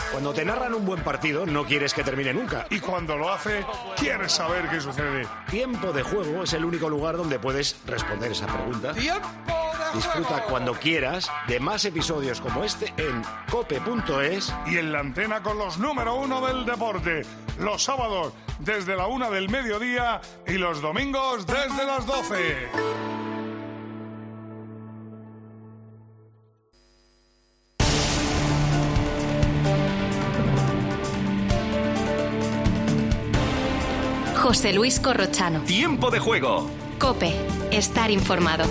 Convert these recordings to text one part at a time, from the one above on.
Cuando te narran un buen partido, no quieres que termine nunca. Y cuando lo hace, quieres saber qué sucede. Tiempo de Juego es el único lugar donde puedes responder esa pregunta. Disfruta cuando quieras de más episodios como este en cope.es y en la antena con los número 1 del deporte. Los sábados desde la 1 del mediodía y los domingos desde las 12. José Luis Corrochano. Tiempo de Juego. COPE. Estar informado.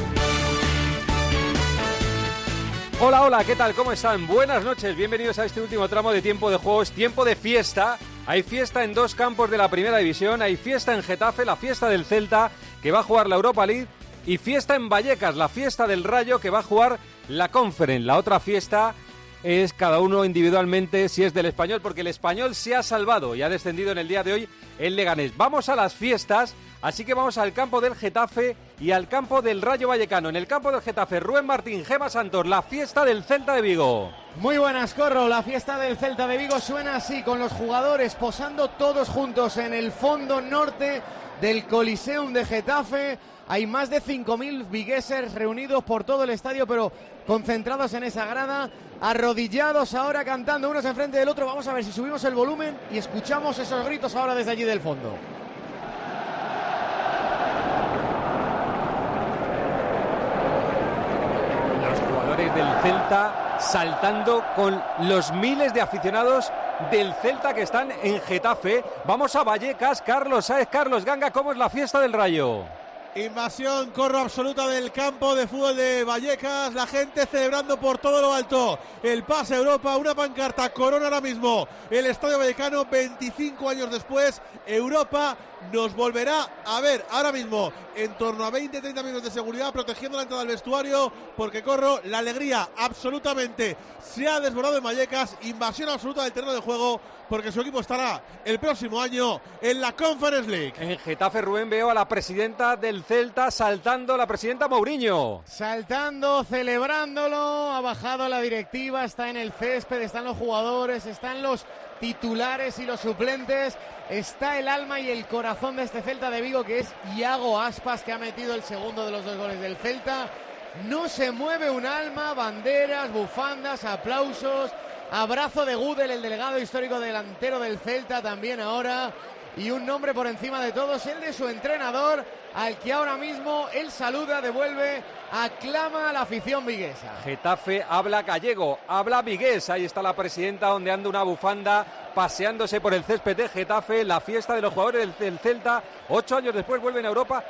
Hola, hola, ¿qué tal? ¿Cómo están? Buenas noches, bienvenidos a este último tramo de Tiempo de Juego. Es tiempo de fiesta. Hay fiesta en dos campos de la Primera División. Hay fiesta en Getafe, la fiesta del Celta, que va a jugar la Europa League. Y fiesta en Vallecas, la fiesta del Rayo, que va a jugar la Conference. La otra fiesta es cada uno individualmente, si es del Español, porque el Español se ha salvado y ha descendido en el día de hoy el Leganés. Vamos a las fiestas, así que vamos al campo del Getafe y al campo del Rayo Vallecano. En el campo del Getafe, Rubén Martín, Gema Santos, la fiesta del Celta de Vigo. Muy buenas, Corro. La fiesta del Celta de Vigo suena así, con los jugadores posando todos juntos en el fondo norte del Coliseum de Getafe. Hay más de 5.000 vigueses reunidos por todo el estadio, pero concentrados en esa grada, arrodillados ahora cantando unos enfrente del otro. Vamos a ver si subimos el volumen y escuchamos esos gritos ahora desde allí del fondo. Los jugadores del Celta saltando con los miles de aficionados del Celta que están en Getafe. Vamos a Vallecas, Carlos Sáez, Carlos Ganga, ¿cómo es la fiesta del Rayo? Invasión, corro absoluta del campo de fútbol de Vallecas, la gente celebrando por todo lo alto el pase a Europa, una pancarta corona ahora mismo el Estadio Vallecano. 25 años después, Europa nos volverá a ver ahora mismo en torno a 20-30 minutos de seguridad protegiendo la entrada del vestuario, porque corro, la alegría absolutamente se ha desbordado en Vallecas. Invasión absoluta del terreno de juego, porque su equipo estará el próximo año en la Conference League. En Getafe, Rubén, veo a la presidenta del Celta saltando, la presidenta Mourinho. Saltando, celebrándolo, ha bajado la directiva, está en el césped, están los jugadores, están los titulares y los suplentes. Está el alma y el corazón de este Celta de Vigo, que es Iago Aspas, que ha metido el segundo de los dos goles del Celta. No se mueve un alma, banderas, bufandas, aplausos, abrazo de Gudel, el delegado histórico delantero del Celta, también ahora. Y un nombre por encima de todos, el de su entrenador, al que ahora mismo él saluda, devuelve, aclama a la afición viguesa. Getafe habla gallego, habla vigués. Ahí está la presidenta ondeando una bufanda, paseándose por el césped de Getafe. La fiesta de los jugadores del Celta. 8 años después vuelven a Europa.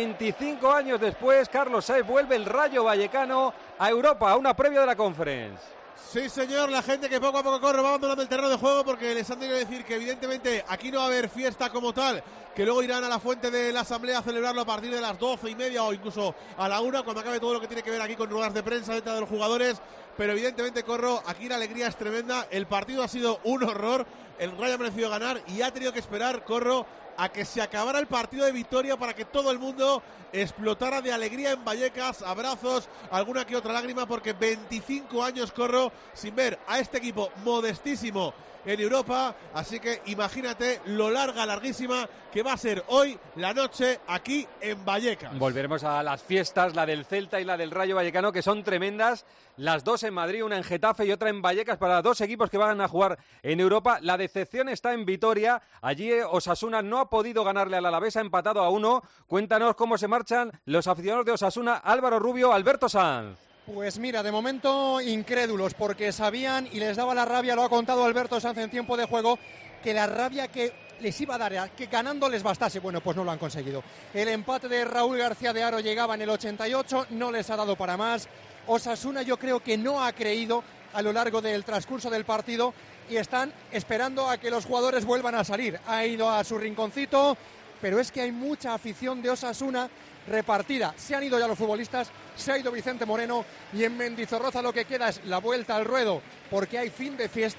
25 años después, Carlos Sáez, vuelve el Rayo Vallecano a Europa, a una previa de la Conference. Sí, señor, la gente que poco a poco corre va abandonando el terreno de juego, porque les han tenido que decir que evidentemente aquí no va a haber fiesta como tal, que luego irán a la fuente de la asamblea a celebrarlo a partir de las 12:30 o incluso a la 1, cuando acabe todo lo que tiene que ver aquí con ruedas de prensa dentro de los jugadores. Pero evidentemente, Corro, aquí la alegría es tremenda. El partido ha sido un horror, el Rayo ha merecido ganar y ha tenido que esperar, Corro, a que se acabara el partido de victoria para que todo el mundo explotara de alegría en Vallecas, abrazos, alguna que otra lágrima, porque 25 años, Corro, sin ver a este equipo modestísimo en Europa. Así que imagínate lo larguísima que va a ser hoy la noche aquí en Vallecas. Volveremos a las fiestas, la del Celta y la del Rayo Vallecano, que son tremendas. Las dos en Madrid, una en Getafe y otra en Vallecas, para dos equipos que van a jugar en Europa. La decepción está en Vitoria. Allí Osasuna no ha podido ganarle al Alavés, ha empatado a 1. Cuéntanos cómo se marchan los aficionados de Osasuna. Álvaro Rubio, Alberto Sanz. Pues mira, de momento incrédulos, porque sabían y les daba la rabia, lo ha contado Alberto Sanz en tiempo de juego, que la rabia que les iba a dar, que ganando les bastase. Bueno, pues no lo han conseguido. El empate de Raúl García de Haro llegaba en el 88, no les ha dado para más. Osasuna yo creo que no ha creído a lo largo del transcurso del partido y están esperando a que los jugadores vuelvan a salir. Ha ido a su rinconcito, pero es que hay mucha afición de Osasuna repartida. Se han ido ya los futbolistas, se ha ido Vicente Moreno y en Mendizorroza lo que queda es la vuelta al ruedo, porque hay fin de fiesta.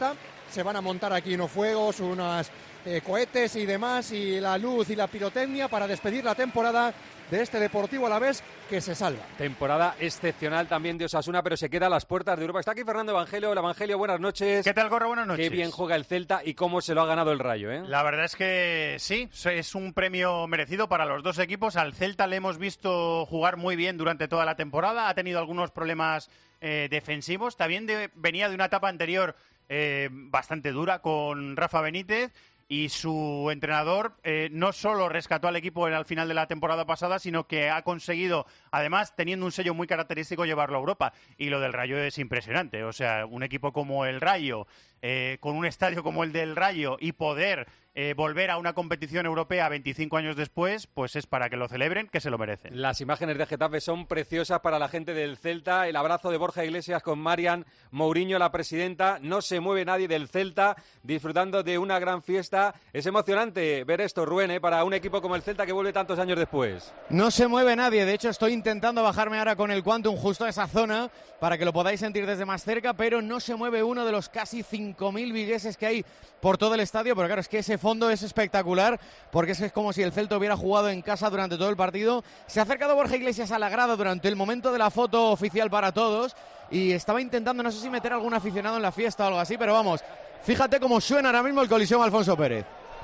se van a montar aquí unos fuegos, unos cohetes y demás, y la luz y la pirotecnia para despedir la temporada de este Deportivo Alavés que se salva. Temporada excepcional también de Osasuna, pero se queda a las puertas de Europa. Está aquí Fernando Evangelio. Hola, Evangelio, buenas noches. ¿Qué tal, Gorro? Buenas noches. Qué bien juega el Celta y cómo se lo ha ganado el Rayo, ¿eh? La verdad es que sí, es un premio merecido para los dos equipos. Al Celta le hemos visto jugar muy bien durante toda la temporada. Ha tenido algunos problemas defensivos. También venía de una etapa anterior bastante dura con Rafa Benítez. Y su entrenador no solo rescató al equipo al final de la temporada pasada, sino que ha conseguido, además, teniendo un sello muy característico, llevarlo a Europa. Y lo del Rayo es impresionante. O sea, un equipo como el Rayo, con un estadio como el del Rayo y poder volver a una competición europea 25 años después, pues es para que lo celebren, que se lo merecen. Las imágenes de Getafe son preciosas para la gente del Celta. El abrazo de Borja Iglesias con Marian Mourinho, la presidenta. No se mueve nadie del Celta, disfrutando de una gran fiesta. Es emocionante ver esto, Rubén, para un equipo como el Celta que vuelve tantos años después. No se mueve nadie. De hecho, estoy intentando bajarme ahora con el Quantum justo a esa zona para que lo podáis sentir desde más cerca, pero no se mueve uno de los casi 5.000 vigueses que hay por todo el estadio. Pero claro, es que ese fondo es espectacular, porque es como si el Celta hubiera jugado en casa durante todo el partido. Se ha acercado Borja Iglesias a la grada durante el momento de la foto oficial para todos y estaba intentando, no sé si meter algún aficionado en la fiesta o algo así, pero vamos, fíjate cómo suena ahora mismo el Coliseum Alfonso Pérez.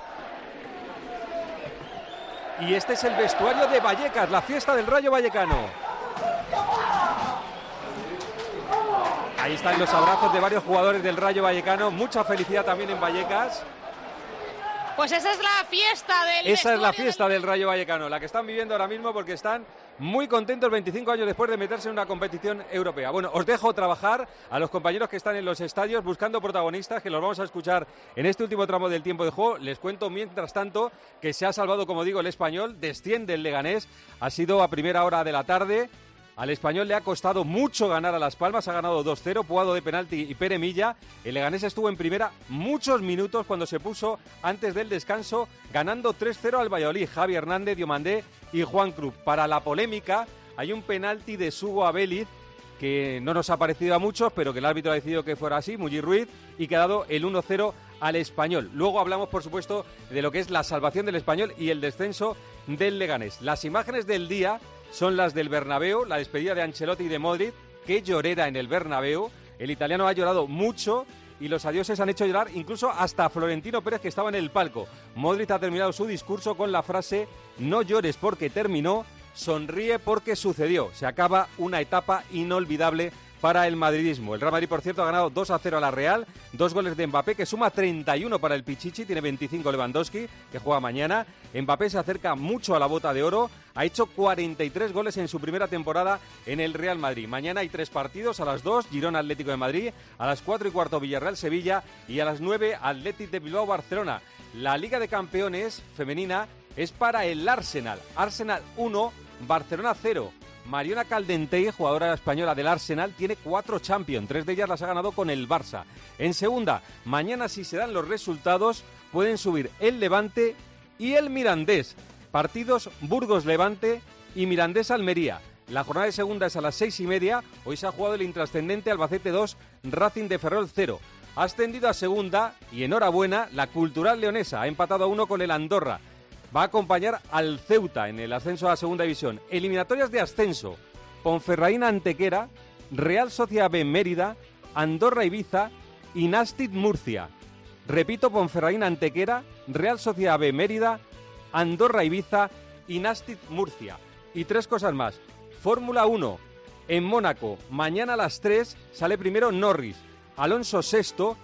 Y este es el vestuario de Vallecas, la fiesta del Rayo Vallecano. Ahí están los abrazos de varios jugadores del Rayo Vallecano, mucha felicidad también en Vallecas. Pues esa es la fiesta del Rayo Vallecano, la que están viviendo ahora mismo, porque están muy contentos 25 años después de meterse en una competición europea. Bueno, os dejo trabajar a los compañeros que están en los estadios buscando protagonistas, que los vamos a escuchar en este último tramo del tiempo de juego. Les cuento, mientras tanto, que se ha salvado, como digo, el Español, desciende el Leganés, ha sido a primera hora de la tarde. Al Español le ha costado mucho ganar a Las Palmas, ha ganado 2-0, Puado de penalti y Pere Milla. El Leganés estuvo en primera muchos minutos cuando se puso antes del descanso, ganando 3-0 al Valladolid. Javi Hernández, Diomandé y Juan Cruz. Para la polémica, hay un penalti de Sugo Abeliz que no nos ha parecido a muchos, pero que el árbitro ha decidido que fuera así, Muji Ruiz, y que ha dado el 1-0 al Español. Luego hablamos, por supuesto, de lo que es la salvación del Español y el descenso del Leganés. Las imágenes del día son las del Bernabéu, la despedida de Ancelotti y de Modric. Qué llorera en el Bernabéu. El italiano ha llorado mucho y los adioses han hecho llorar incluso hasta Florentino Pérez, que estaba en el palco. Modric ha terminado su discurso con la frase: no llores porque terminó, sonríe porque sucedió. Se acaba una etapa inolvidable para el madridismo. El Real Madrid, por cierto, ha ganado 2-0 a la Real, 2 goles de Mbappé, que suma 31 para el Pichichi, tiene 25 Lewandowski, que juega mañana. Mbappé se acerca mucho a la bota de oro, ha hecho 43 goles en su primera temporada en el Real Madrid. Mañana hay 3 partidos, a las 2, Girona Atlético de Madrid, a las 4:15 Villarreal Sevilla y a las 9 Athletic de Bilbao Barcelona. La Liga de Campeones femenina es para el Arsenal. Arsenal 1, Barcelona 0. Mariona Caldentey, jugadora española del Arsenal, tiene 4 Champions, 3 de ellas las ha ganado con el Barça. En segunda, mañana, si se dan los resultados, pueden subir el Levante y el Mirandés. Partidos Burgos-Levante y Mirandés-Almería. La jornada de segunda es a las 6:30. Hoy se ha jugado el intrascendente Albacete 2, Racing de Ferrol 0. Ha ascendido a segunda y enhorabuena, la Cultural Leonesa ha empatado a 1 con el Andorra. Va a acompañar al Ceuta en el ascenso a la segunda división. Eliminatorias de ascenso: Ponferradina Antequera, Real Sociedad B Mérida, Andorra Ibiza y Nàstic Murcia. Repito, Ponferradina Antequera, Real Sociedad B Mérida, Andorra Ibiza y Nàstic Murcia. Y 3 cosas más. Fórmula 1 en Mónaco. Mañana a las 3 sale primero Norris. Alonso sexto,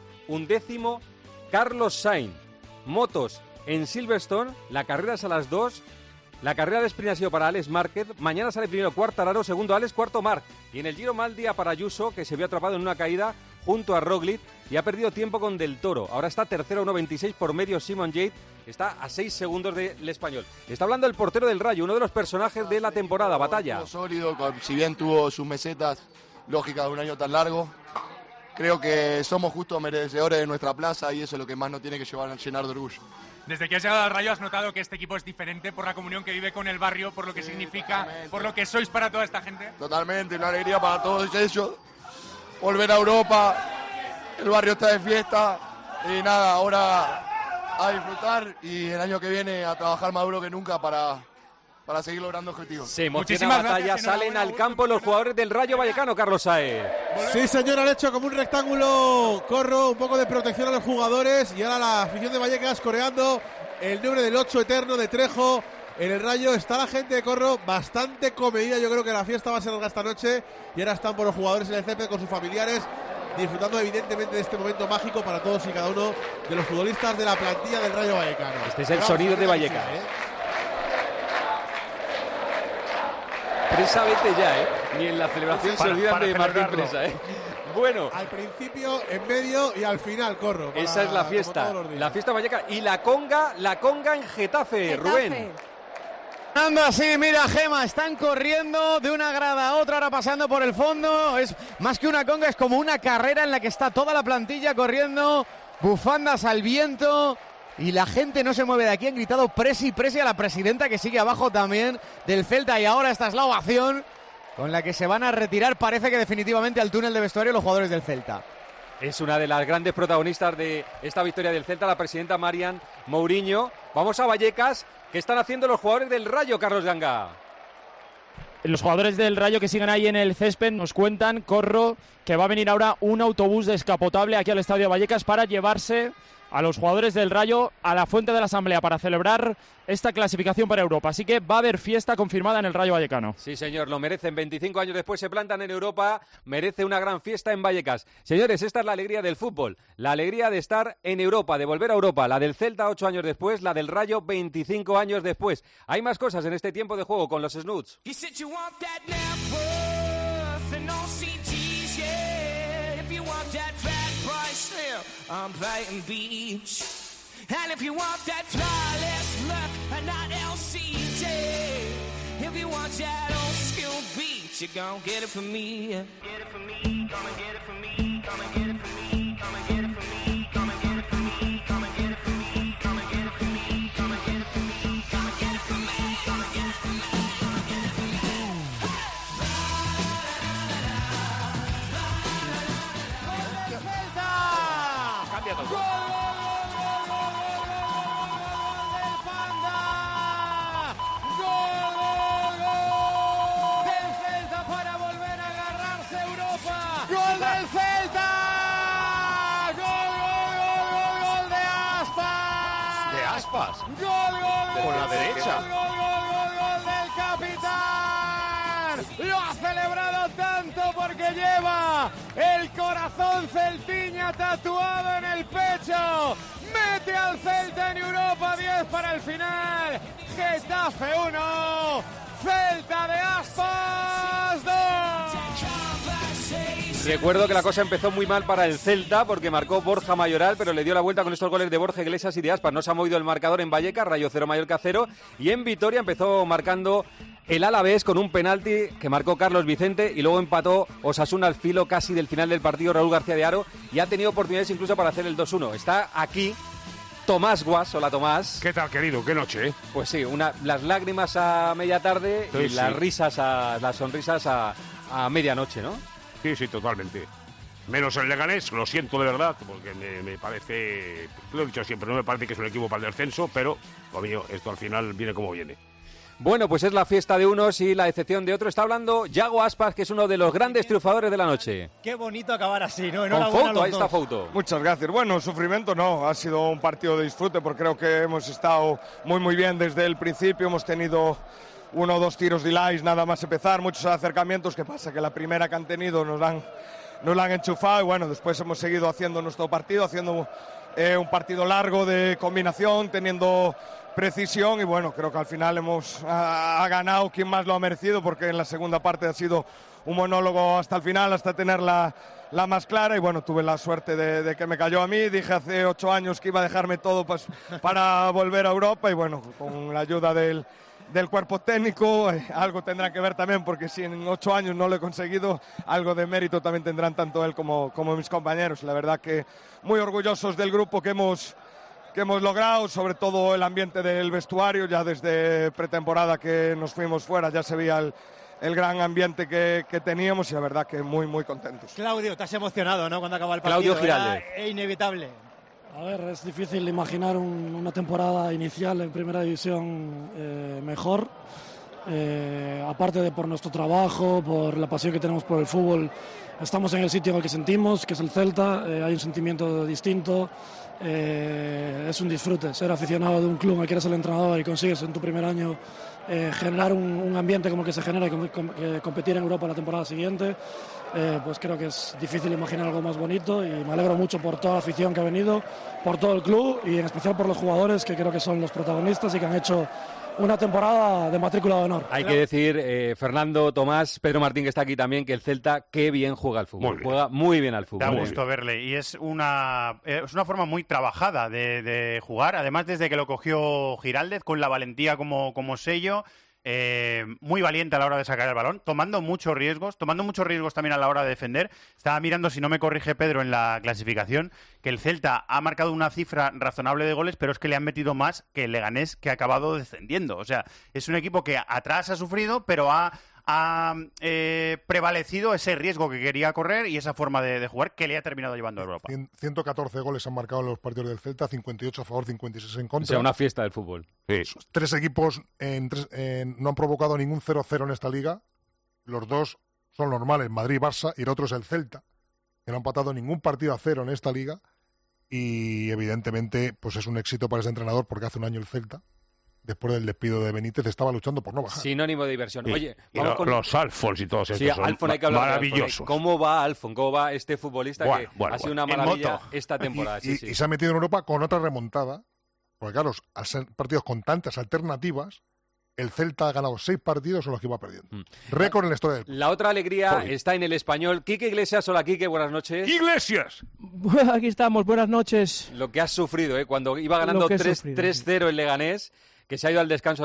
11º Carlos Sainz. Motos en Silverstone, la carrera es a las 2. La carrera de sprint ha sido para Alex Márquez. Mañana sale primero Quartararo, segundo Alex, cuarto Marc. Y en el Giro, mal día para Ayuso, que se vio atrapado en una caída junto a Roglic y ha perdido tiempo con Del Toro. Ahora está tercero, 1.26 por medio Simon Yates. Está a 6 segundos del español. Está hablando el portero del Rayo, uno de los personajes de la temporada, Batalla. Sólido, si bien tuvo sus mesetas lógicas de un año tan largo. Creo que somos justos merecedores de nuestra plaza y eso es lo que más nos tiene que llenar de orgullo. Desde que has llegado al Rayo has notado que este equipo es diferente por la comunión que vive con el barrio, por lo que significa, totalmente, por lo que sois para toda esta gente. Totalmente, una alegría para todos ellos. Volver a Europa, el barrio está de fiesta, Y nada, ahora a disfrutar y el año que viene a trabajar más duro que nunca para seguir logrando objetivos. Se emociona la batalla, salen al campo los jugadores del Rayo Vallecano, Carlos Saez. Sí, señor, han hecho como un rectángulo, Corro, un poco de protección a los jugadores y ahora la afición de Vallecas coreando el nombre del 8 eterno de Trejo. En el Rayo está la gente de Corro bastante comedida, yo creo que la fiesta va a ser larga esta noche y ahora están por los jugadores en el césped con sus familiares, disfrutando evidentemente de este momento mágico para todos y cada uno de los futbolistas de la plantilla del Rayo Vallecano. Este es el sonido de Vallecas. Presa, vete ya, ni en la celebración se olvidan de Martín Presa, Bueno, al principio, en medio y al final, Corro. Esa es la fiesta Vallecas y la conga en Getafe. Rubén. Ando así, mira, Gema, están corriendo de una grada a otra, ahora pasando por el fondo. Es más que una conga, es como una carrera en la que está toda la plantilla corriendo, bufandas al viento. Y la gente no se mueve de aquí, han gritado presi a la presidenta que sigue abajo también del Celta. Y ahora esta es la ovación con la que se van a retirar, parece que definitivamente al túnel de vestuario los jugadores del Celta. Es una de las grandes protagonistas de esta victoria del Celta, la presidenta Marian Mourinho. Vamos a Vallecas, ¿qué están haciendo los jugadores del Rayo, Carlos Ganga? Los jugadores del Rayo que siguen ahí en el césped nos cuentan, Corro, que va a venir ahora un autobús descapotable aquí al Estadio Vallecas para llevarse a los jugadores del Rayo a la Fuente de la Asamblea para celebrar esta clasificación para Europa. Así que va a haber fiesta confirmada en el Rayo Vallecano. Sí, señor, lo merecen. 25 años después se plantan en Europa, merece una gran fiesta en Vallecas. Señores, esta es la alegría del fútbol, la alegría de estar en Europa, de volver a Europa. La del Celta 8 años después, la del Rayo 25 años después. Hay más cosas en este tiempo de juego con los Snoots. I'm Brighton Beach. And if you want that flawless look and not LCJ, if you want that old school beat, you're gonna get it from me. Get it from me, come and get it from me, come and get it from me, come and get it from me, come and get it from me, come and get it from me, come and get it from me, come and get it from me, come and get it from me, come and get it from me, come and get it from me. ¡Gol, gol, gol, gol, gol, gol del Panda! ¡Gol, gol, gol del Celta para volver a agarrarse a Europa! ¡Gol del Celta! ¡Gol, gol, gol, gol, gol de Aspas! ¿De Aspas? ¡Gol, gol, por la derecha! ¡Gol, gol, gol, gol del capitán! ¡Lo ha celebrado tanto porque lleva el corazón celtiña tatuado en el pecho! ¡Mete al Celta en Europa! 10 para el final. Getafe 1, Celta de Aspas 2. Recuerdo que la cosa empezó muy mal para el Celta porque marcó Borja Mayoral, pero le dio la vuelta con estos goles de Borja Iglesias y de Aspas. No se ha movido el marcador en Vallecas, Rayo 0, Mallorca 0. Y en Vitoria empezó marcando el Alavés con un penalti que marcó Carlos Vicente y luego empató Osasuna al filo casi del final del partido, Raúl García de Haro, y ha tenido oportunidades incluso para hacer el 2-1. Está aquí Tomás Guas. Hola, Tomás. ¿Qué tal, querido? ¿Qué noche, Pues sí, las lágrimas a media tarde y las risas, las sonrisas a medianoche, ¿no? Sí, totalmente. Menos el Leganés, lo siento de verdad, porque me parece, lo he dicho siempre, no me parece que es un equipo para el descenso, pero, lo mío, esto al final viene como viene. Bueno, pues es la fiesta de unos y la decepción de otros. Está hablando Yago Aspas, que es uno de los grandes triunfadores de la noche. Qué bonito acabar así, ¿no? Con foto, ahí está foto. Muchas gracias. Bueno, sufrimiento no, ha sido un partido de disfrute porque creo que hemos estado muy bien desde el principio. Hemos tenido 1 o 2 tiros de Ilais nada más empezar, muchos acercamientos. ¿Qué pasa? Que la primera que han tenido nos la han enchufado y bueno, después hemos seguido haciendo nuestro partido, haciendo un partido largo de combinación, teniendo precisión y bueno, creo que al final ha ganado quien más lo ha merecido porque en la segunda parte ha sido un monólogo hasta el final, hasta tener la más clara y bueno, tuve la suerte de que me cayó a mí. Dije hace 8 años que iba a dejarme todo pues, para volver a Europa y bueno, con la ayuda del cuerpo técnico, algo tendrá que ver también porque si en 8 años no lo he conseguido, algo de mérito también tendrán tanto él como mis compañeros. La verdad que muy orgullosos del grupo que hemos logrado, sobre todo el ambiente del vestuario. Ya desde pretemporada que nos fuimos fuera ya se veía el gran ambiente que teníamos y la verdad que muy contentos. Claudio, te has emocionado, ¿no? Cuando acaba el partido. Claudio Giralde. Era inevitable. A ver, es difícil imaginar una temporada inicial en Primera División mejor. Aparte de por nuestro trabajo, por la pasión que tenemos por el fútbol, estamos en el sitio en el que sentimos, que es el Celta. Hay un sentimiento distinto. Es un disfrute ser aficionado de un club en el que eres el entrenador y consigues en tu primer año generar un ambiente como el que se genera y competir en Europa la temporada siguiente. Pues creo que es difícil imaginar algo más bonito y me alegro mucho por toda la afición que ha venido, por todo el club y en especial por los jugadores, que creo que son los protagonistas y que han hecho una temporada de matrícula de honor. Hay que decir, Fernando, Tomás, Pedro Martín, que está aquí también, que el Celta qué bien juega al fútbol. Juega muy bien al fútbol. Da gusto verle y es una forma muy trabajada de jugar, además desde que lo cogió Giraldez con la valentía como sello. Muy valiente a la hora de sacar el balón, tomando muchos riesgos también a la hora de defender. Estaba mirando, si no me corrige Pedro, en la clasificación, que el Celta ha marcado una cifra razonable de goles, pero es que le han metido más que el Leganés, que ha acabado descendiendo. O sea, es un equipo que atrás ha sufrido, pero ha prevalecido ese riesgo que quería correr y esa forma de jugar que le ha terminado llevando a Europa. 114 goles han marcado en los partidos del Celta, 58 a favor, 56 en contra. O sea, una fiesta del fútbol. Sí. 3 equipos no han provocado ningún 0-0 en esta liga. Los dos son normales, Madrid y Barça, y el otro es el Celta, que no ha empatado ningún partido a 0 en esta liga. Y evidentemente pues es un éxito para ese entrenador, porque hace un año el Celta, después del despido de Benítez, estaba luchando por no bajar. Sinónimo de diversión. Sí. Oye, y los Alfons y todos estos son Alfon, hay que hablar maravillosos. ¿Cómo va Alfon? ¿Cómo va este futbolista que ha sido una maravilla esta temporada? Y se ha metido en Europa con otra remontada, porque claro, al ser partidos con tantas alternativas, el Celta ha ganado 6 partidos en los que iba perdiendo. Récord en la historia del club. La otra alegría está en el Español. Quique Iglesias, hola Quique, buenas noches. ¡Iglesias! Aquí estamos, buenas noches. Lo que has sufrido, cuando iba ganando 3-0 el Leganés, que se han ido al descanso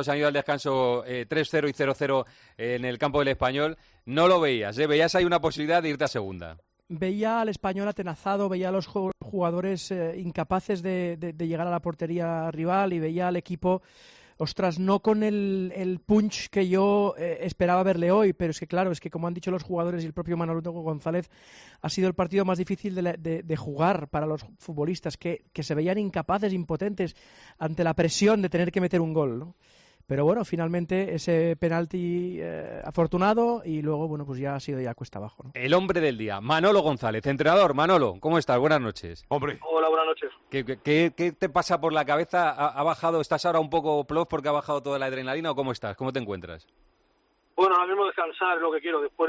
3-0 y 0-0 en el campo del Español, no lo veías, veías ahí una posibilidad de irte a segunda. Veía al Español atenazado, veía a los jugadores incapaces de llegar a la portería rival y veía al equipo, ostras, no con el punch que yo esperaba verle hoy, pero es que claro, es que como han dicho los jugadores y el propio Manolo González, ha sido el partido más difícil de jugar para los futbolistas, que se veían incapaces, impotentes ante la presión de tener que meter un gol, ¿no? Pero bueno, finalmente ese penalti afortunado y luego, bueno, pues ya ha sido ya cuesta abajo, ¿no? El hombre del día, Manolo González, entrenador. Manolo, ¿cómo estás? Buenas noches. Hombre. Hola, buenas noches. ¿Qué te pasa por la cabeza? ¿Ha bajado? ¿Estás ahora un poco plof porque ha bajado toda la adrenalina o cómo estás? ¿Cómo te encuentras? Bueno, ahora mismo descansar es lo que quiero. Después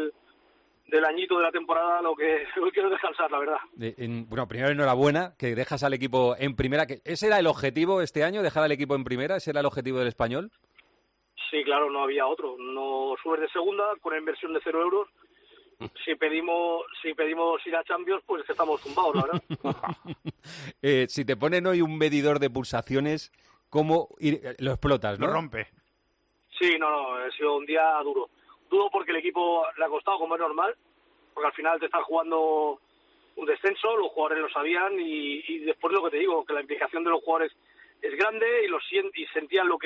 del añito de la temporada, lo que quiero es descansar, la verdad. Bueno, primero enhorabuena, que dejas al equipo en primera. ¿Ese era el objetivo este año, dejar al equipo en primera? ¿Ese era el objetivo del Español? Sí, claro, no había otro. No subes de segunda con inversión de 0 euros. Si pedimos ir a Champions, pues estamos tumbados, la verdad. Si te ponen hoy un medidor de pulsaciones, ¿cómo lo explotas, no? Lo rompe. Sí, no, ha sido un día duro. Duro porque el equipo le ha costado, como es normal, porque al final te están jugando un descenso, los jugadores lo sabían y después lo que te digo, que la implicación de los jugadores es grande y sentían lo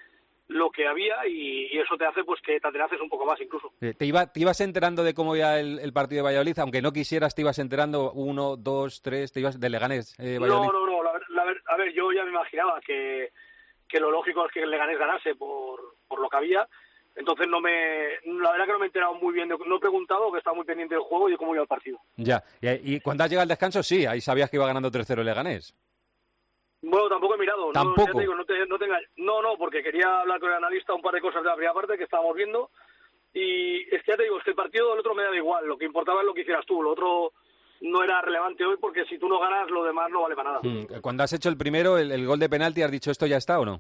que había y eso te hace pues que te atenaces un poco más incluso. ¿Te ibas enterando de cómo iba el partido de Valladolid? Aunque no quisieras, te ibas enterando 1, 2, 3, te ibas de Leganés, Valladolid. No, a ver, yo ya me imaginaba que lo lógico es que el Leganés ganase por lo que había. Entonces la verdad que no me he enterado muy bien, no he preguntado, que estaba muy pendiente del juego y de cómo iba el partido. Ya, y cuando has llegado al descanso, sí, ahí sabías que iba ganando 3-0 el Leganés. Bueno, tampoco he mirado. ¿Tampoco? No, ya te digo, no, porque quería hablar con el analista un par de cosas de la primera parte que estábamos viendo y es que ya te digo, es que el partido del otro me da igual, lo que importaba es lo que hicieras tú, lo otro no era relevante hoy porque si tú no ganas, lo demás no vale para nada. Cuando has hecho el primero, el gol de penalti, ¿has dicho esto ya está o no?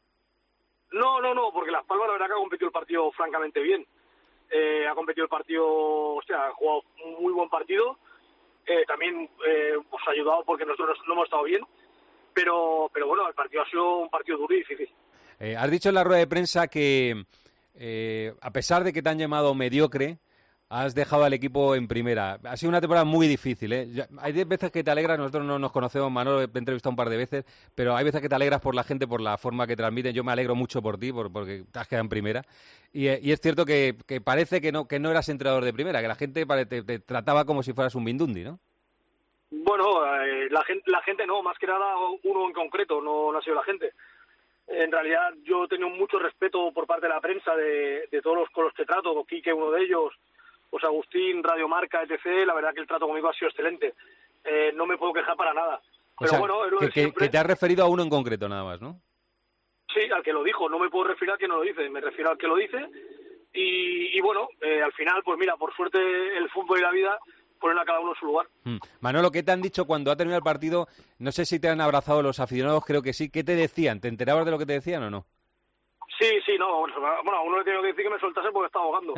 No, porque Las Palmas la verdad que ha competido el partido francamente bien. Ha competido el partido, ha jugado un muy buen partido. También pues ha ayudado porque nosotros no hemos estado bien. Pero bueno, el partido ha sido un partido duro y difícil. Has dicho en la rueda de prensa que a pesar de que te han llamado mediocre, has dejado al equipo en primera. Ha sido una temporada muy difícil, ¿eh? Hay 10 veces que te alegras, nosotros no nos conocemos, Manolo, he entrevistado un par de veces, pero hay veces que te alegras por la gente, por la forma que transmiten. Yo me alegro mucho por ti, porque te has quedado en primera. Y es cierto que parece que no eras entrenador de primera, que la gente te trataba como si fueras un Mindundi, ¿no? Bueno, la gente no, más que nada uno en concreto, no ha sido la gente. En realidad yo he tenido mucho respeto por parte de la prensa, de todos los con los que trato, Quique, uno de ellos, José Agustín, Radio Marca, etc. La verdad que el trato conmigo ha sido excelente. No me puedo quejar para nada. Pero bueno, es lo de siempre. Que te has referido a uno en concreto nada más, ¿no? Sí, al que lo dijo. No me puedo referir al que no lo dice. Me refiero al que lo dice. Y bueno, al final, pues mira, por suerte el fútbol y la vida ponen a cada uno en su lugar. Manolo, ¿qué te han dicho cuando ha terminado el partido? No sé si te han abrazado los aficionados, creo que sí. ¿Qué te decían? ¿Te enterabas de lo que te decían o no? Sí, no. Bueno, a uno le tengo que decir que me soltase porque estaba ahogando.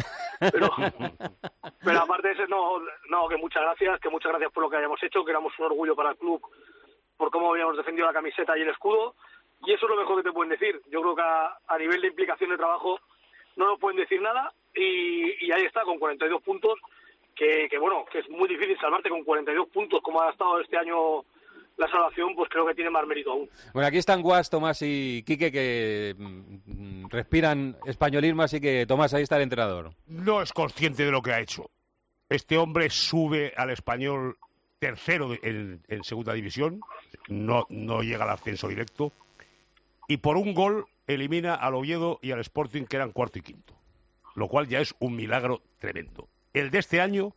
Pero aparte de eso, no, que muchas gracias por lo que hayamos hecho, que éramos un orgullo para el club, por cómo habíamos defendido la camiseta y el escudo. Y eso es lo mejor que te pueden decir. Yo creo que a nivel de implicación de trabajo no nos pueden decir nada. Y ahí está, con 42 puntos. Que bueno, que es muy difícil salvarte con 42 puntos como ha estado este año la salvación, pues creo que tiene más mérito aún. Bueno, aquí están Guas, Tomás y Quique, que respiran españolismo, así que Tomás, ahí está el entrenador. No es consciente de lo que ha hecho. Este hombre sube al Español tercero en segunda división, no llega al ascenso directo, y por un gol elimina al Oviedo y al Sporting, que eran cuarto y quinto, lo cual ya es un milagro tremendo. El de este año,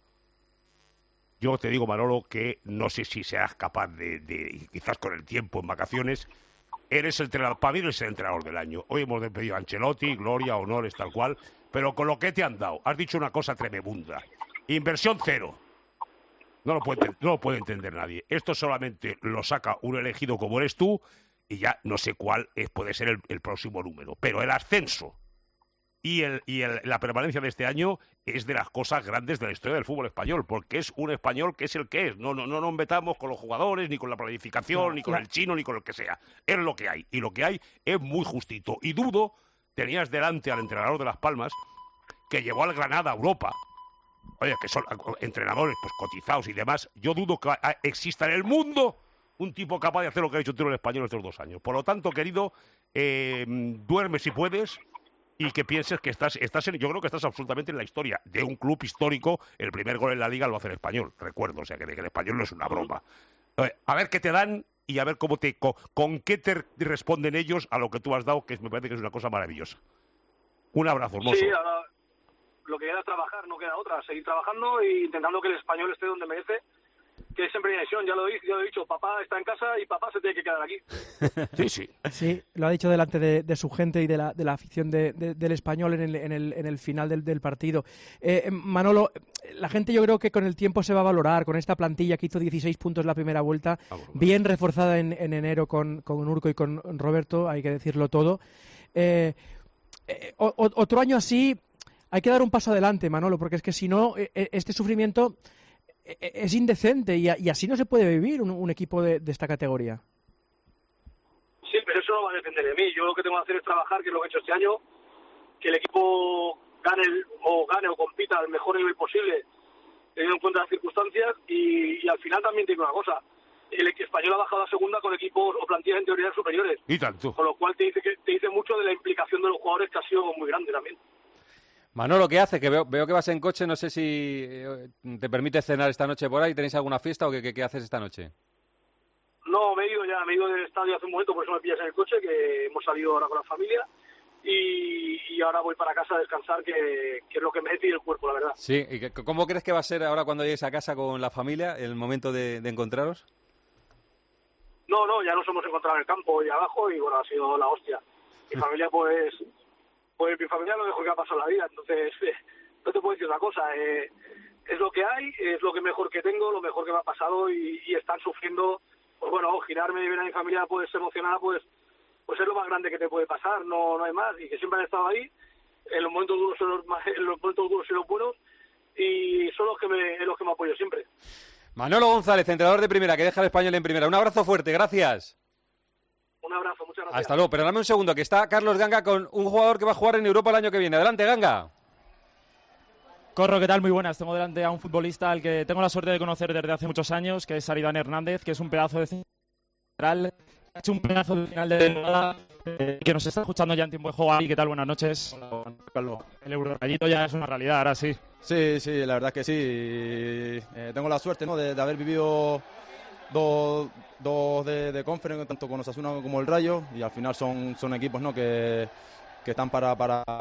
yo te digo, Manolo, que no sé si seas capaz de quizás con el tiempo, en vacaciones, eres el entrenador, para mí eres el entrenador del año. Hoy hemos despedido a Ancelotti, gloria, honores, tal cual, pero con lo que te han dado, has dicho una cosa tremenda. Inversión cero. No lo puede entender nadie. Esto solamente lo saca un elegido como eres tú, y ya no sé cuál puede ser el próximo número. Pero el ascenso y la permanencia de este año es de las cosas grandes de la historia del fútbol español, porque es un español que es el que es. No nos metamos con los jugadores, ni con la planificación, ni con el chino, ni con el que sea. Es lo que hay, y lo que hay es muy justito. Y dudo, tenías delante al entrenador de Las Palmas, que llevó al Granada a Europa. Oye, que son entrenadores pues cotizados y demás. Yo dudo que exista en el mundo un tipo capaz de hacer lo que ha hecho tú en el Español estos 2 años. Por lo tanto, querido, duerme si puedes, y que pienses que yo creo que estás absolutamente en la historia de un club histórico. El primer gol en la Liga lo hace el Español, recuerdo, o sea que el Español no es una broma. A ver qué te dan y a ver con qué te responden ellos a lo que tú has dado, que me parece que es una cosa maravillosa. Un abrazo, hermoso. Sí, ahora lo que queda es trabajar, no queda otra, seguir trabajando e intentando que el Español esté donde merece, que es en primera división. Ya lo he dicho, papá está en casa y papá se tiene que quedar aquí. Sí. Sí, lo ha dicho delante de su gente y de la afición del Español en el final del partido. Manolo, la gente yo creo que con el tiempo se va a valorar, con esta plantilla que hizo 16 puntos la primera vuelta, bien reforzada en enero con Urco y con Roberto, hay que decirlo todo. Otro año así hay que dar un paso adelante, Manolo, porque es que si no, este sufrimiento es indecente y así no se puede vivir un equipo de esta categoría. Sí, pero eso no va a depender de mí. Yo lo que tengo que hacer es trabajar, que es lo que he hecho este año, que el equipo gane o compita al mejor nivel posible, teniendo en cuenta las circunstancias, y al final también te digo una cosa, el Español ha bajado a segunda con equipos o plantillas en teoría superiores. Y tanto. Con lo cual te dice mucho de la implicación de los jugadores, que ha sido muy grande también. Manolo, ¿qué hace? Que veo que vas en coche, no sé si te permite cenar esta noche por ahí, ¿tenéis alguna fiesta o qué haces esta noche? No, me he ido del estadio hace un momento, por eso me pillas en el coche, que hemos salido ahora con la familia, y ahora voy para casa a descansar, que es lo que me pide el cuerpo, la verdad. Sí, ¿y cómo crees que va a ser ahora cuando llegues a casa con la familia, el momento de encontraros? No, ya nos hemos encontrado en el campo y abajo, y bueno, ha sido la hostia. Mi familia, pues mi familia es lo mejor que ha pasado en la vida, entonces no te puedo decir otra cosa. Es lo que hay, es lo que mejor que tengo, lo mejor que me ha pasado, y están sufriendo. Pues bueno, girarme y ver a mi familia pues emocionada, pues es lo más grande que te puede pasar, no hay más, y que siempre han estado ahí, en los momentos duros y los buenos, y son los que me apoyo siempre. Manolo González, entrenador de primera, que deja al Español en primera. Un abrazo fuerte, gracias. Un abrazo, muchas gracias. Hasta luego, pero dame un segundo, que está Carlos Ganga con un jugador que va a jugar en Europa el año que viene. Adelante, Ganga. Corro, ¿qué tal? Muy buenas. Tengo delante a un futbolista al que tengo la suerte de conocer desde hace muchos años, que es Aridane Hernández, que es un pedazo de central, hecho un pedazo de final de temporada. Que nos está escuchando ya en tiempo de juego ahí. ¿Qué tal? Buenas noches. Hola, Carlos. El Eurorayito ya es una realidad, ahora sí. Sí, la verdad que sí. Tengo la suerte, ¿no?, de haber vivido dos de Conference, tanto con Osasuna como el Rayo, y al final son equipos, ¿no?, que están para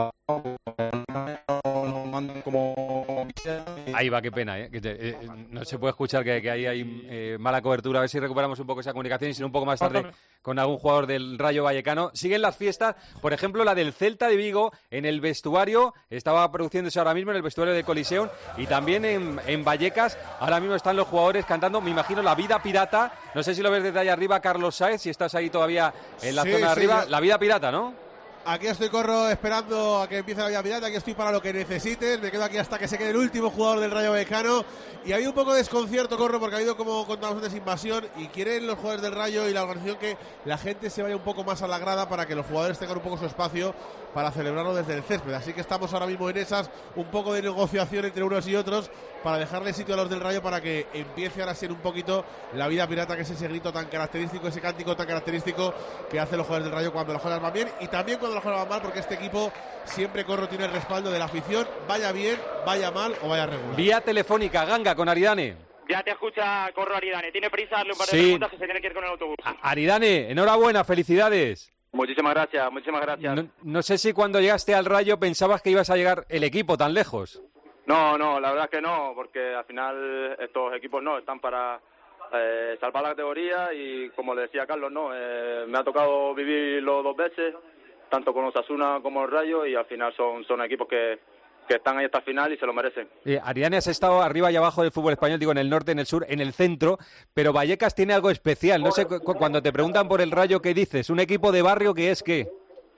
como... Ahí va, qué pena, ¿eh? No se puede escuchar que ahí hay mala cobertura. A ver si recuperamos un poco esa comunicación y si no un poco más tarde con algún jugador del Rayo Vallecano. Siguen las fiestas, por ejemplo, la del Celta de Vigo en el vestuario. Estaba produciéndose ahora mismo en el vestuario de Coliseum y también en Vallecas. Ahora mismo están los jugadores cantando, me imagino, La Vida Pirata. No sé si lo ves desde ahí arriba, Carlos Sáez, si estás ahí todavía en la zona de arriba. La Vida Pirata, ¿no? Aquí estoy, Corro, esperando a que empiece la Vida Pirata. Aquí estoy para lo que necesiten. Me quedo aquí hasta que se quede el último jugador del Rayo Vallecano. Y ha habido un poco de desconcierto, Corro, porque ha habido, como contamos antes, invasión. Y quieren los jugadores del Rayo y la organización que la gente se vaya un poco más a la grada para que los jugadores tengan un poco su espacio para celebrarlo desde el césped. Así que estamos ahora mismo en esas, un poco de negociación entre unos y otros para dejarle sitio a los del Rayo para que empiece ahora a ser un poquito la Vida Pirata, que es ese grito tan característico, ese cántico tan característico que hacen los jugadores del Rayo cuando las cosas van bien y también cuando las cosas van mal, porque este equipo siempre, Corro, tiene el respaldo de la afición, vaya bien, vaya mal o vaya regular. Vía telefónica, Ganga, con Aridane. Ya te escucha, Corro, Aridane. Tiene prisa, darle un par de preguntas que se tiene que ir con el autobús. Aridane, enhorabuena, felicidades. Muchísimas gracias, muchísimas gracias. No sé si cuando llegaste al Rayo pensabas que ibas a llegar el equipo tan lejos. No, la verdad es que no, porque al final estos equipos no están para salvar la categoría y, como le decía Carlos, no me ha tocado vivirlo 2 veces, tanto con Osasuna como el Rayo, y al final son equipos que están ahí hasta el final y se lo merecen. Aridane, has estado arriba y abajo del fútbol español, digo, en el norte, en el sur, en el centro, pero Vallecas tiene algo especial. No sé, cuando te preguntan por el Rayo, ¿qué dices? ¿Un equipo de barrio que es qué?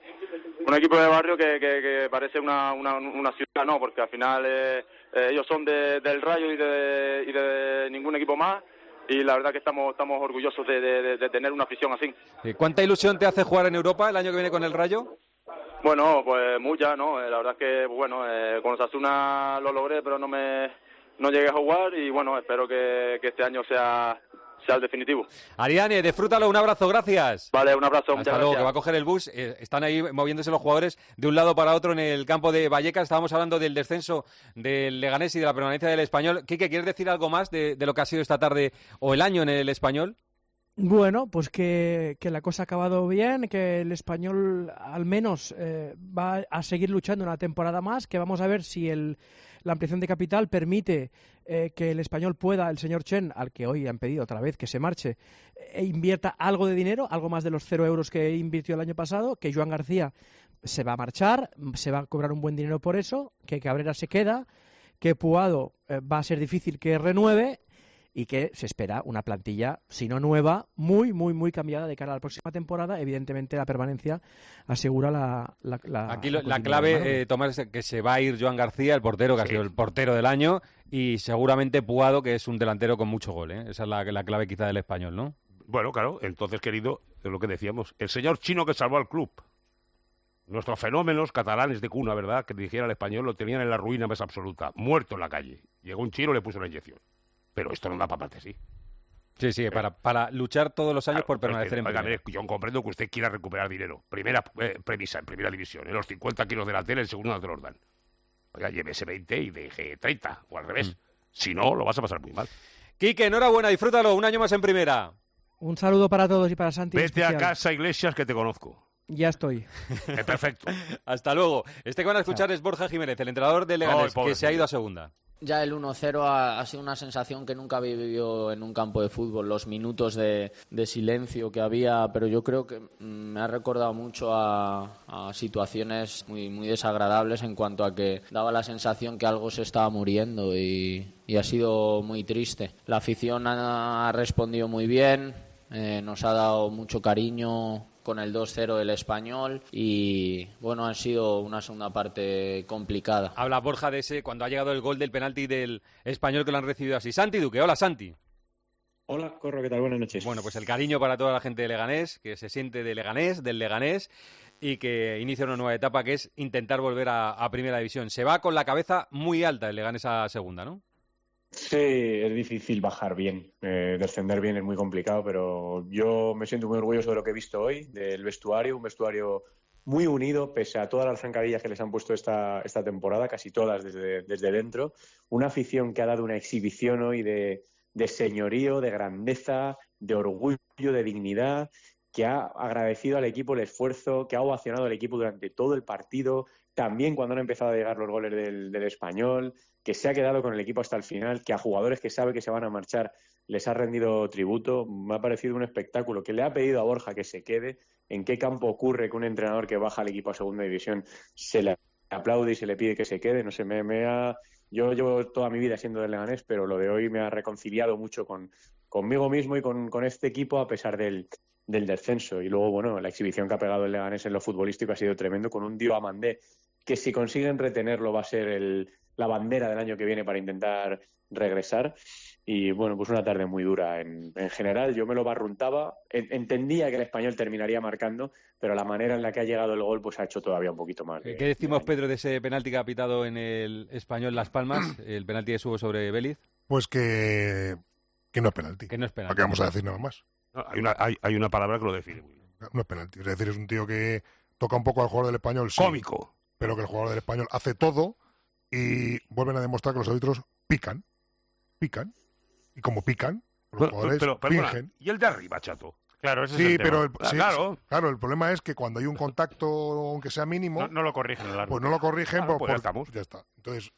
Un equipo de barrio que parece una ciudad, no, porque al final ellos son del Rayo y de ningún equipo más, y la verdad que estamos orgullosos de tener una afición así. ¿Cuánta ilusión te hace jugar en Europa el año que viene con el Rayo? Bueno, pues mucha, ¿no? La verdad es que, bueno, con Osasuna lo logré, pero no llegué a jugar, y bueno, espero que este año sea el definitivo. Aridane, disfrútalo, un abrazo, gracias. Vale, un abrazo, muchas Hasta luego, gracias. que va a coger el bus. Están ahí moviéndose los jugadores de un lado para otro en el campo de Vallecas. Estábamos hablando del descenso del Leganés y de la permanencia del Español. Quique, ¿quieres decir algo más de lo que ha sido esta tarde o el año en el Español? Bueno, pues que la cosa ha acabado bien, que el Español al menos va a seguir luchando una temporada más, que vamos a ver si la ampliación de capital permite que el Español pueda, el señor Chen, al que hoy han pedido otra vez que se marche, invierta algo de dinero, algo más de los 0 euros que invirtió el año pasado, que Joan García se va a marchar, se va a cobrar un buen dinero por eso, que Cabrera se queda, que Puado va a ser difícil que renueve, y que se espera una plantilla, si no nueva, muy, muy, muy cambiada de cara a la próxima temporada. Evidentemente la permanencia asegura la Aquí la clave, Tomás, es que se va a ir Joan García, el portero, que ha sido el portero del año, y seguramente Puado, que es un delantero con mucho gol, ¿eh? Esa es la clave quizá del Español, ¿no? Bueno, claro, entonces, querido, es lo que decíamos, el señor chino que salvó al club. Nuestros fenómenos catalanes de cuna, ¿verdad?, que dirigiera al Español, lo tenían en la ruina más absoluta, muerto en la calle. Llegó un chino y le puso la inyección. Pero esto no da para parte, sí. Sí, para luchar todos los años por permanecer en primera. Yo comprendo que usted quiera recuperar dinero. Primera premisa en primera división. En los 50 kilos de la tele, en segunda no te los dan. Oiga, llévese 20 y deje 30, o al revés. Si no, lo vas a pasar muy mal. Quique, enhorabuena, disfrútalo, un año más en primera. Un saludo para todos y para Santi. Vete a casa, Iglesias, que te conozco. Ya estoy. Perfecto. Hasta luego. Este que van a escuchar es Borja Jiménez, el entrenador de Leganés, que se ha ido a segunda. Ya el 1-0 ha sido una sensación que nunca había vivido en un campo de fútbol, los minutos de silencio que había, pero yo creo que me ha recordado mucho a situaciones muy, muy desagradables en cuanto a que daba la sensación que algo se estaba muriendo y ha sido muy triste. La afición ha respondido muy bien, nos ha dado mucho cariño con el 2-0 del Español y bueno, ha sido una segunda parte complicada. Habla Borja de ese cuando ha llegado el gol del penalti del Español, que lo han recibido así. Santi Duque, hola Santi. Hola, Corro, ¿qué tal? Buenas noches. Bueno, pues el cariño para toda la gente de Leganés, que se siente de Leganés, del Leganés, y que inicia una nueva etapa que es intentar volver a Primera División. Se va con la cabeza muy alta el Leganés a segunda, ¿no? Sí, es difícil bajar bien, descender bien es muy complicado, pero yo me siento muy orgulloso de lo que he visto hoy, del vestuario, un vestuario muy unido, pese a todas las zancadillas que les han puesto esta temporada, casi todas desde dentro, una afición que ha dado una exhibición hoy de señorío, de grandeza, de orgullo, de dignidad, que ha agradecido al equipo el esfuerzo, que ha ovacionado al equipo durante todo el partido, también cuando han empezado a llegar los goles del Español, que se ha quedado con el equipo hasta el final, que a jugadores que sabe que se van a marchar les ha rendido tributo. Me ha parecido un espectáculo, que le ha pedido a Borja que se quede. ¿En qué campo ocurre que un entrenador que baja al equipo a segunda división se le aplaude y se le pide que se quede? No sé, yo llevo toda mi vida siendo del Leganés, pero lo de hoy me ha reconciliado mucho conmigo mismo y con este equipo a pesar del descenso. Y luego, bueno, la exhibición que ha pegado el Leganés en lo futbolístico ha sido tremendo, con un Diomandé que si consiguen retenerlo va a ser la bandera del año que viene para intentar regresar. Y bueno, pues una tarde muy dura en general. Yo me lo barruntaba, entendía que el Español terminaría marcando, pero la manera en la que ha llegado el gol pues ha hecho todavía un poquito más. ¿Qué decimos, Pedro, de ese penalti que ha pitado en el Español Las Palmas, el penalti que hubo sobre Vélez? Pues que no es penalti. Que no es penalti. ¿Para qué vamos a decir nada más? No, hay una palabra que lo define muy bien. No es penalti. Es decir, es un tío que toca un poco al jugador del Español. Sí, cómico. Pero que el jugador del Español hace todo y vuelven a demostrar que los árbitros pican. Y como pican, los jugadores fingen. ¿Y el de arriba, chato? Claro, ese sí, es el pero tema. claro, el problema es que cuando hay un contacto, aunque sea mínimo, no lo corrigen el árbitro. Pues no lo corrigen, ya está. Entonces,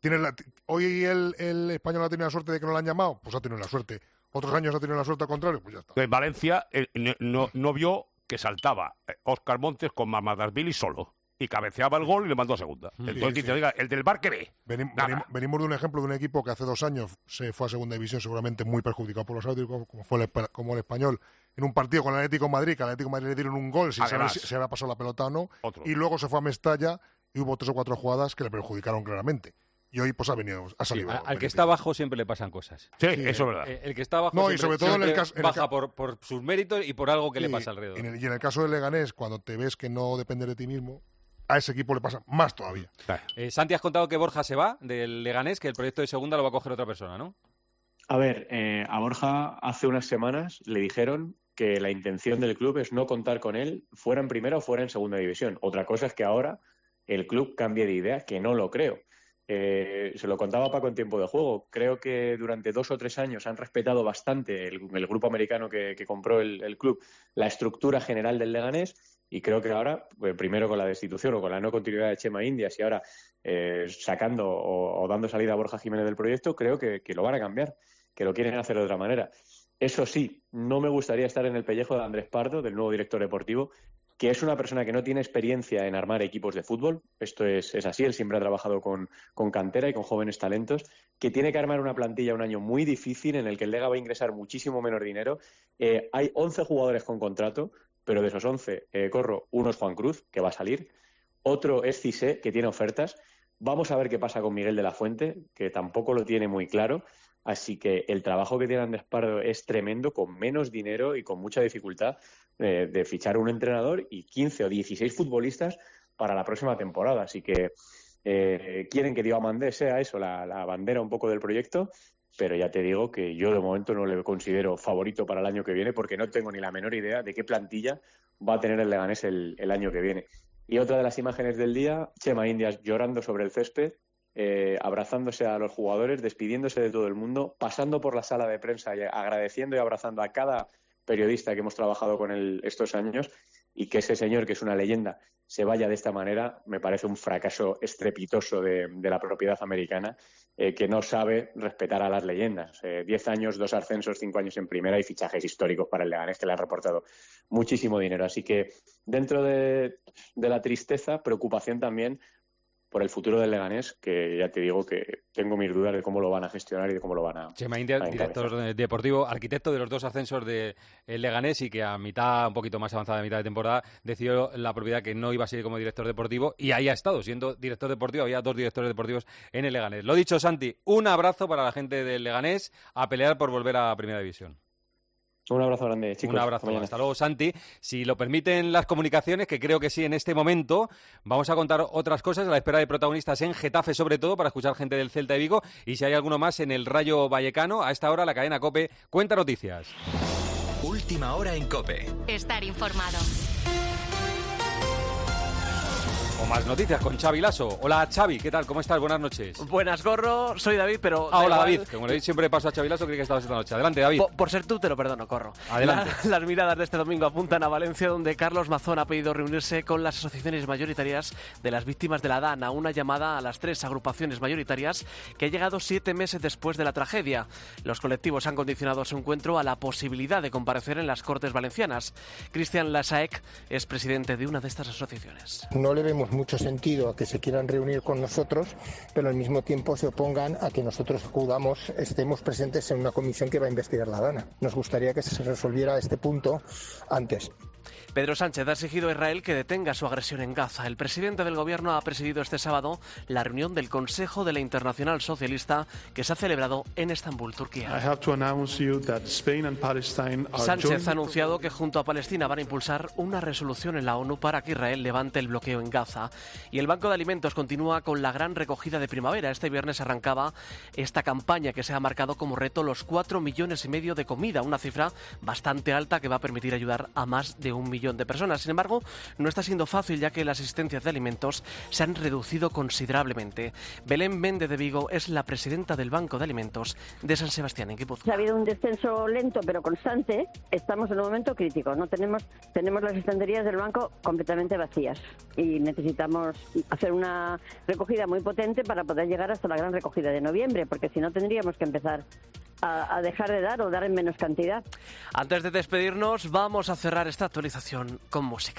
hoy el Español ha tenido la suerte de que no lo han llamado, pues ha tenido la suerte. Otros años ha tenido la suerte al contrario, pues ya está. En Valencia no vio que saltaba Óscar Montes con Mamadasvili solo y cabeceaba el gol y le mandó a segunda. Entonces dice, oiga, el del bar que ve. Venimos de un ejemplo de un equipo que hace 2 años se fue a segunda división seguramente muy perjudicado por los árbitros, como el Español, en un partido con el Atlético de Madrid, que al Atlético de Madrid le dieron un gol sin saber si había pasado la pelota o no, y luego se fue a Mestalla y hubo 3 o 4 jugadas que le perjudicaron claramente. Y hoy pues ha salido. Al que está abajo siempre le pasan cosas. Sí, eso es verdad. El que está abajo y sobre todo en el caso, baja por sus méritos y por algo que le pasa alrededor. Y en el caso del Leganés, cuando te ves que no depende de ti mismo, a ese equipo le pasa más todavía. Santi, has contado que Borja se va del Leganés, que el proyecto de segunda lo va a coger otra persona, ¿no? A ver, a Borja hace unas semanas le dijeron que la intención del club es no contar con él, fuera en primera o fuera en segunda división. Otra cosa es que ahora el club cambie de idea, que no lo creo. Se lo contaba Paco en tiempo de juego. Creo que durante 2 o 3 años han respetado bastante el grupo americano que compró el club, la estructura general del Leganés, y creo que ahora, primero con la destitución o con la no continuidad de Chema Indias y ahora sacando o dando salida a Borja Jiménez del proyecto, creo que lo van a cambiar, que lo quieren hacer de otra manera. Eso sí, no me gustaría estar en el pellejo de Andrés Pardo, del nuevo director deportivo, que es una persona que no tiene experiencia en armar equipos de fútbol. Esto es así, él siempre ha trabajado con cantera y con jóvenes talentos, que tiene que armar una plantilla un año muy difícil en el que el Lega va a ingresar muchísimo menos dinero. Hay 11 jugadores con contrato, pero de esos 11, uno es Juan Cruz, que va a salir, otro es Cissé, que tiene ofertas. Vamos a ver qué pasa con Miguel de la Fuente, que tampoco lo tiene muy claro. Así que el trabajo que tiene Andrés Pardo es tremendo, con menos dinero y con mucha dificultad de fichar un entrenador y 15 o 16 futbolistas para la próxima temporada. Así que quieren que Diomandé sea eso, la bandera un poco del proyecto, pero ya te digo que yo de momento no le considero favorito para el año que viene porque no tengo ni la menor idea de qué plantilla va a tener el Leganés el año que viene. Y otra de las imágenes del día, Chema Indias llorando sobre el césped, abrazándose a los jugadores, despidiéndose de todo el mundo, pasando por la sala de prensa y agradeciendo y abrazando a cada periodista que hemos trabajado con él estos años, y que ese señor, que es una leyenda, se vaya de esta manera, me parece un fracaso estrepitoso de la propiedad americana, que no sabe respetar a las leyendas. 10 años, 2 ascensos, 5 años en primera y fichajes históricos para el Leganés, que le han reportado muchísimo dinero. Así que dentro de la tristeza, preocupación también por el futuro del Leganés, que ya te digo que tengo mis dudas de cómo lo van a gestionar y de cómo lo van a Chema Indias, director deportivo, arquitecto de los 2 ascensos de Leganés, y que a mitad, un poquito más avanzada de mitad de temporada, decidió la propiedad que no iba a seguir como director deportivo, y ahí ha estado, siendo director deportivo. Había 2 directores deportivos en el Leganés. Lo dicho, Santi, un abrazo para la gente del Leganés, a pelear por volver a Primera División. Un abrazo grande, chicos. Un abrazo. Hasta luego, Santi. Si lo permiten las comunicaciones, que creo que sí en este momento, vamos a contar otras cosas a la espera de protagonistas en Getafe, sobre todo, para escuchar gente del Celta de Vigo. Y si hay alguno más en el Rayo Vallecano, a esta hora la cadena COPE cuenta noticias. Última hora en COPE. Estar informado. O más noticias con Xavi Lasso. Hola, Xavi, ¿qué tal? ¿Cómo estás? Buenas noches. Buenas, Corro. Soy David, pero... hola, David. Como le siempre paso a Xavi Lasso, creí que estabas esta noche. Adelante, David. Por ser tú, te lo perdono, Corro. Adelante. Las miradas de este domingo apuntan a Valencia, donde Carlos Mazón ha pedido reunirse con las asociaciones mayoritarias de las víctimas de la DANA, una llamada a las 3 agrupaciones mayoritarias que ha llegado 7 meses después de la tragedia. Los colectivos han condicionado su encuentro a la posibilidad de comparecer en las Cortes Valencianas. Cristian Lasaec es presidente de una de estas asociaciones. No le vemos mucho sentido a que se quieran reunir con nosotros, pero al mismo tiempo se opongan a que nosotros estemos presentes en una comisión que va a investigar la DANA. Nos gustaría que se resolviera este punto antes. Pedro Sánchez ha exigido a Israel que detenga su agresión en Gaza. El presidente del gobierno ha presidido este sábado la reunión del Consejo de la Internacional Socialista que se ha celebrado en Estambul, Turquía. Sánchez ha anunciado que junto a Palestina van a impulsar una resolución en la ONU para que Israel levante el bloqueo en Gaza. Y el Banco de Alimentos continúa con la gran recogida de primavera. Este viernes arrancaba esta campaña que se ha marcado como reto los 4,5 millones de comida, una cifra bastante alta que va a permitir ayudar a más de 1 millón de personas. Sin embargo, no está siendo fácil, ya que las existencias de alimentos se han reducido considerablemente. Belén Méndez de Vigo es la presidenta del Banco de Alimentos de San Sebastián, en Guipúzcoa. Ha habido un descenso lento pero constante. Estamos en un momento crítico, ¿no? Tenemos las estanterías del banco completamente vacías y necesitamos hacer una recogida muy potente para poder llegar hasta la gran recogida de noviembre, porque si no tendríamos que empezar a dejar de dar o dar en menos cantidad. Antes de despedirnos, vamos a cerrar esta actualización con música.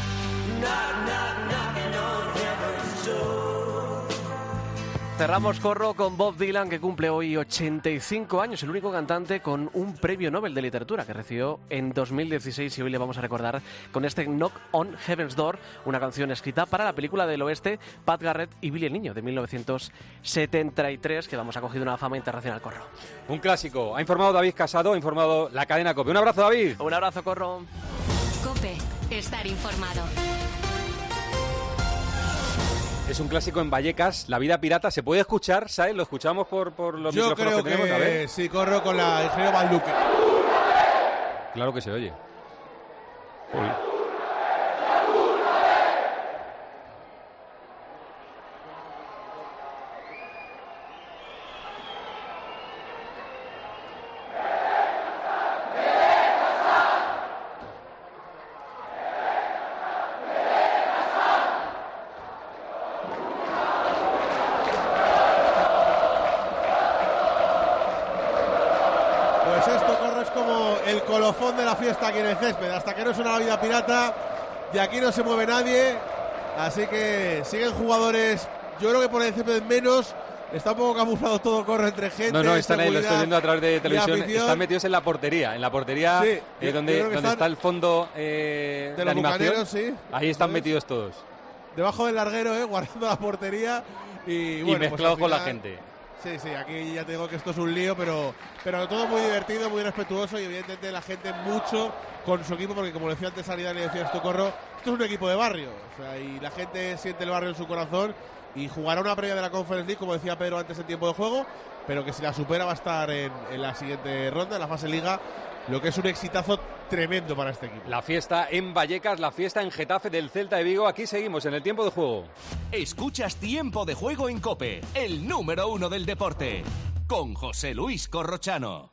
Cerramos, Corro, con Bob Dylan, que cumple hoy 85 años, el único cantante con un premio Nobel de Literatura que recibió en 2016, y hoy le vamos a recordar con este Knock on Heaven's Door, una canción escrita para la película del oeste Pat Garrett y Billy el Niño de 1973, que vamos, ha cogido una fama internacional, Corro. Un clásico. Ha informado David Casado, ha informado la cadena COPE. Un abrazo, David. Un abrazo, Corro. COPE, estar informado. Es un clásico en Vallecas, La vida pirata. ¿Se puede escuchar, ¿sabes? Lo escuchamos por los micrófonos que tenemos. Yo creo que sí, Corro, con la ingeniero Balduque. Claro que se oye. Uy. Colofón de la fiesta aquí en el césped. Hasta que no suena La vida pirata, de aquí no se mueve nadie. Así que siguen jugadores, yo creo que por el césped menos. Está un poco camuflado todo, Corre, entre gente. No, están ahí, lo estoy viendo a través de televisión. Están metidos en la portería. Sí, donde está el fondo de animación. Sí. Ahí están metidos todos. Debajo del larguero, guardando la portería. Y bueno, mezclados pues con la gente. Sí, aquí ya te digo que esto es un lío, pero todo muy divertido, muy respetuoso, y evidentemente la gente mucho con su equipo, porque como decía antes Sanidad, le decía esto, Corro, esto es un equipo de barrio, o sea, y la gente siente el barrio en su corazón, y jugará una previa de la Conference League, como decía Pedro antes, en tiempo de juego, pero que si la supera va a estar en la siguiente ronda, en la fase Liga, lo que es un exitazo tremendo para este equipo. La fiesta en Vallecas, la fiesta en Getafe del Celta de Vigo. Aquí seguimos en el tiempo de juego. Escuchas Tiempo de Juego en COPE, el número 1 del deporte, con José Luis Corrochano.